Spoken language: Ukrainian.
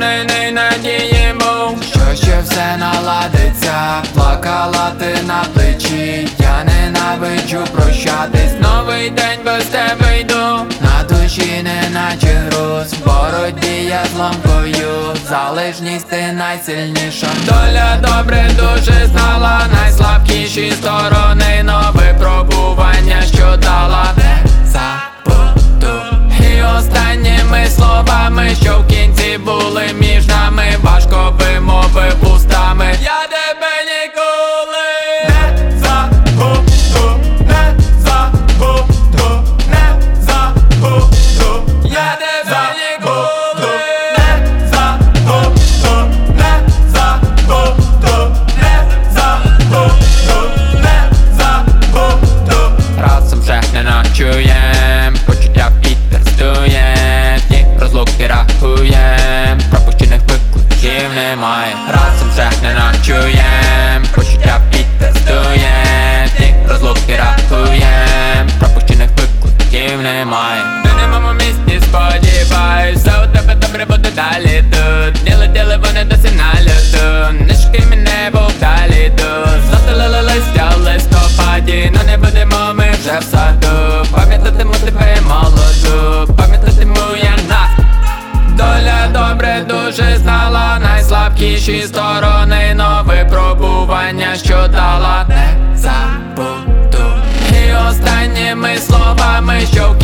сповнений надії був, що ще все наладиться. Плакала ти на плечі, я ненавиджу прощатись. Новий день без тебе йду, на душі неначе груз. В боротьбі я з лампою, залежність ти найсильніша. Доля добре дуже знала найслабкіші сторони, но випробування, що дала, не забуду. І останніми словами, що в кінці були між нами, важко вимовив устами: я тебе ніколи не забуду, не забуду, не забуду. Я тебе ніколи не забуду, не забуду, не забуду, не забуду. Разом вже не ночуєм, почуття вітер здує, ті розлуки рахуєм, пропущених викликів немає. Разом вже не ночуєм, почуття вітер здує, ті розлуки рахуєм, пропущених викликів немає. Ти не в моєму місті, сподіваюсь, все у тебе добре буде далі тут. Не летіли вони досі на льоду, не шукай мене, бо вдалі тут. Застелили листя в листопаді, но не будемо ми вже в саду. Пам'ятатиму тебе молоду, пам'ятатиму я нас. Доля добре дуже знала найслабкіші сторони, но випробування, що дала, не забуду. І останніми словами, що в